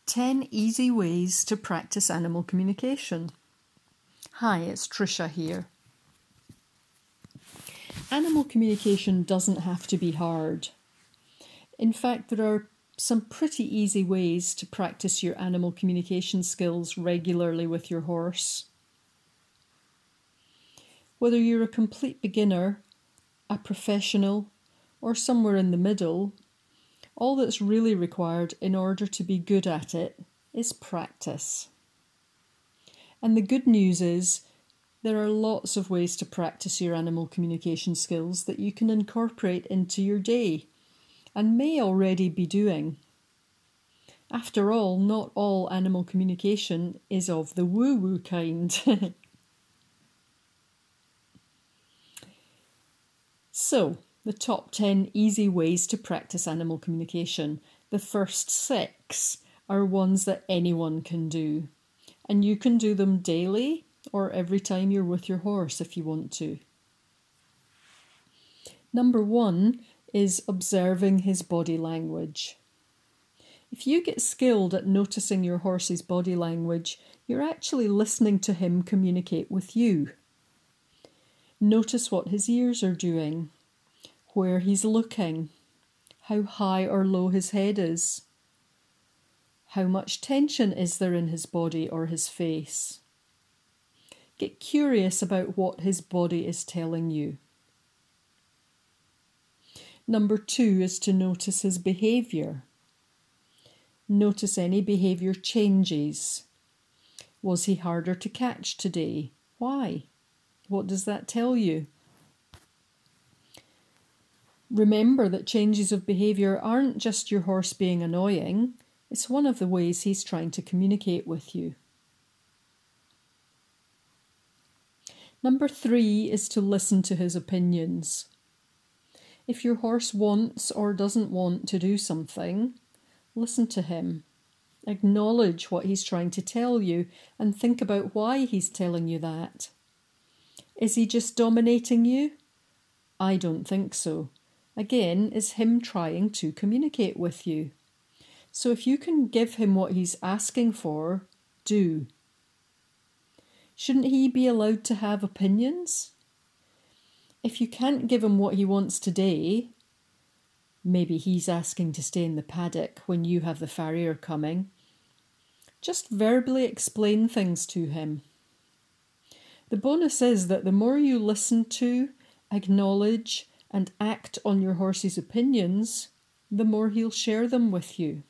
10 easy ways to practice animal communication. Hi, it's Trisha here. Animal communication doesn't have to be hard. In fact, there are some pretty easy ways to practice your animal communication skills regularly with your horse. Whether you're a complete beginner, a professional, or somewhere in the middle, all that's really required in order to be good at it is practice. And the good news is there are lots of ways to practice your animal communication skills that you can incorporate into your day and may already be doing. After all, not all animal communication is of the woo-woo kind. So, the top 10 easy ways to practice animal communication. The first 6 are ones that anyone can do. And you can do them daily or every time you're with your horse if you want to. Number 1 is observing his body language. If you get skilled at noticing your horse's body language, you're actually listening to him communicate with you. Notice what his ears are doing, where he's looking, how high or low his head is, how much tension is there in his body or his face. Get curious about what his body is telling you. Number 2 is to notice his behaviour. Notice any behaviour changes. Was he harder to catch today? Why? What does that tell you? Remember that changes of behaviour aren't just your horse being annoying, it's one of the ways he's trying to communicate with you. Number 3 is to listen to his opinions. If your horse wants or doesn't want to do something, listen to him. Acknowledge what he's trying to tell you and think about why he's telling you that. Is he just dominating you? I don't think so. Again, it's him trying to communicate with you. So if you can give him what he's asking for, do. Shouldn't he be allowed to have opinions? If you can't give him what he wants today, maybe he's asking to stay in the paddock when you have the farrier coming, just verbally explain things to him. The bonus is that the more you listen to, acknowledge, and act on your horse's opinions, the more he'll share them with you.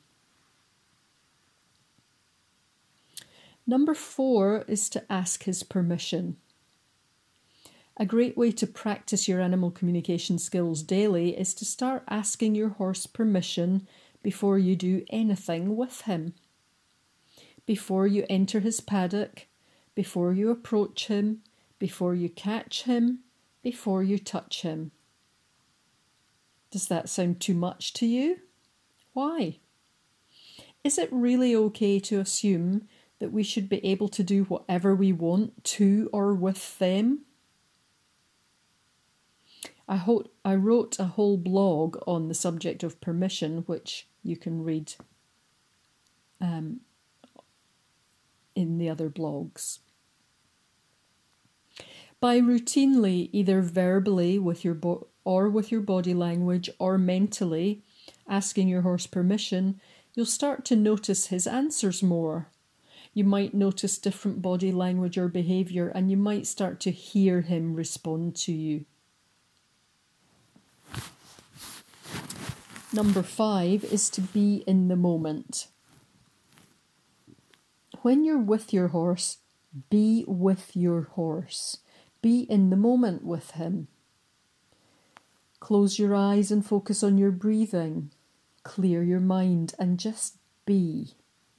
Number 4 is to ask his permission. A great way to practice your animal communication skills daily is to start asking your horse permission before you do anything with him. Before you enter his paddock, before you approach him, before you catch him, before you touch him. Does that sound too much to you? Why? Is it really okay to assume that we should be able to do whatever we want to or with them? I wrote a whole blog on the subject of permission, which you can read in the other blogs. By routinely, either verbally with your with your body language or mentally asking your horse permission, you'll start to notice his answers more. You might notice different body language or behaviour, and you might start to hear him respond to you. Number 5 is to be in the moment. When you're with your horse, be with your horse. Be in the moment with him. Close your eyes and focus on your breathing. Clear your mind and just be.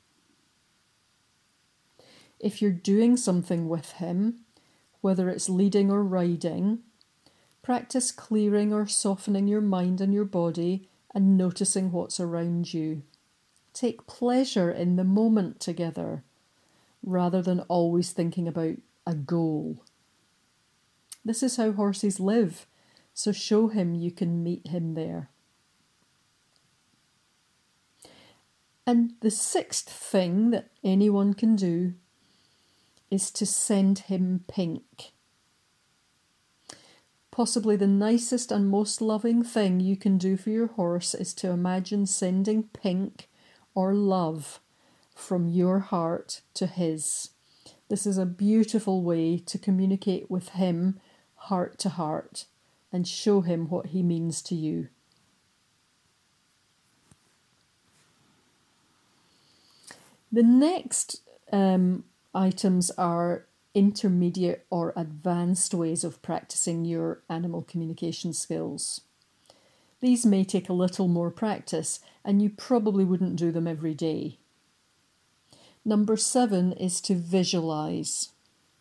If you're doing something with him, whether it's leading or riding, practice clearing or softening your mind and your body and noticing what's around you. Take pleasure in the moment together, rather than always thinking about a goal. This is how horses live, so show him you can meet him there. And the sixth thing that anyone can do is to send him pink. Possibly the nicest and most loving thing you can do for your horse is to imagine sending pink or love from your heart to his. This is a beautiful way to communicate with him heart to heart and show him what he means to you. The next items are intermediate or advanced ways of practicing your animal communication skills. These may take a little more practice, and you probably wouldn't do them every day. Number 7 is to visualize.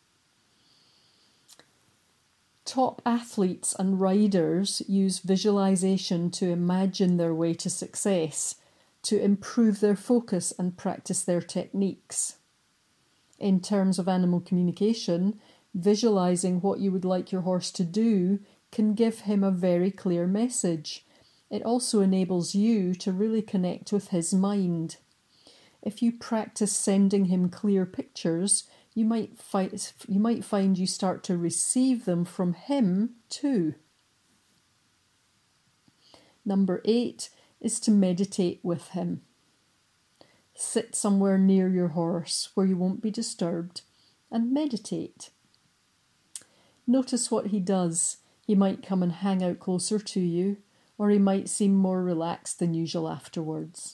Top athletes and riders use visualization to imagine their way to success, to improve their focus and practice their techniques. In terms of animal communication, visualizing what you would like your horse to do can give him a very clear message. It also enables you to really connect with his mind. If you practice sending him clear pictures, you might find you start to receive them from him too. Number 8 is to meditate with him. Sit somewhere near your horse where you won't be disturbed and meditate. Notice what he does. He might come and hang out closer to you, or he might seem more relaxed than usual afterwards.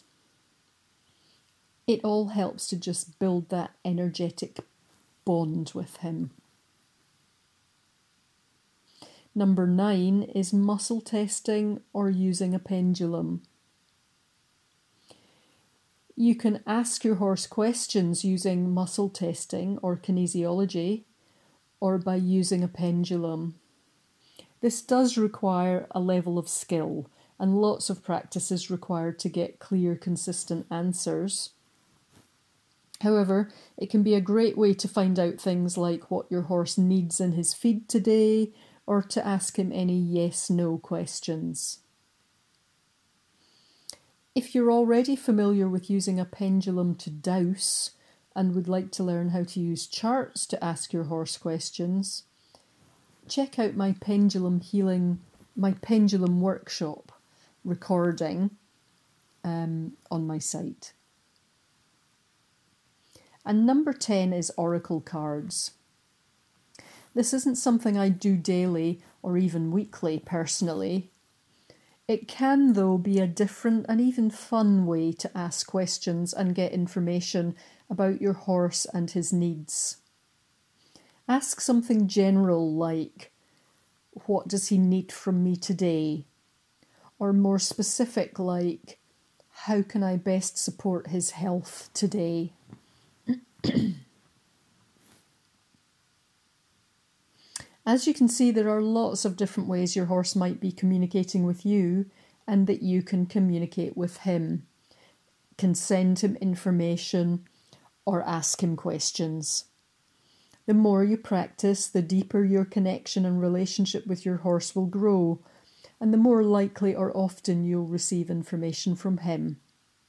It all helps to just build that energetic bond with him. Number 9 is muscle testing or using a pendulum. You can ask your horse questions using muscle testing or kinesiology, or by using a pendulum. This does require a level of skill, and lots of practice is required to get clear, consistent answers. However, it can be a great way to find out things like what your horse needs in his feed today, or to ask him any yes-no questions. If you're already familiar with using a pendulum to dowse and would like to learn how to use charts to ask your horse questions, check out my pendulum workshop recording on my site. And number 10 is oracle cards. This isn't something I do daily or even weekly personally. It can, though, be a different and even fun way to ask questions and get information about your horse and his needs. Ask something general like, what does he need from me today? Or more specific like, how can I best support his health today? As you can see, there are lots of different ways your horse might be communicating with you and that you can communicate with him. Can send him information or ask him questions. The more you practice, the deeper your connection and relationship with your horse will grow, and the more likely or often you'll receive information from him.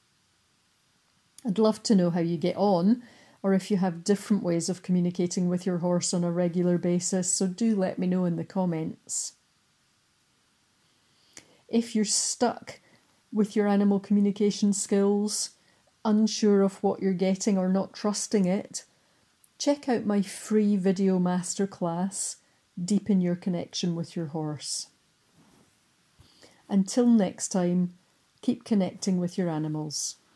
I'd love to know how you get on, or if you have different ways of communicating with your horse on a regular basis, so do let me know in the comments. If you're stuck with your animal communication skills, unsure of what you're getting or not trusting it, check out my free video masterclass, Deepen Your Connection with Your Horse. Until next time, keep connecting with your animals.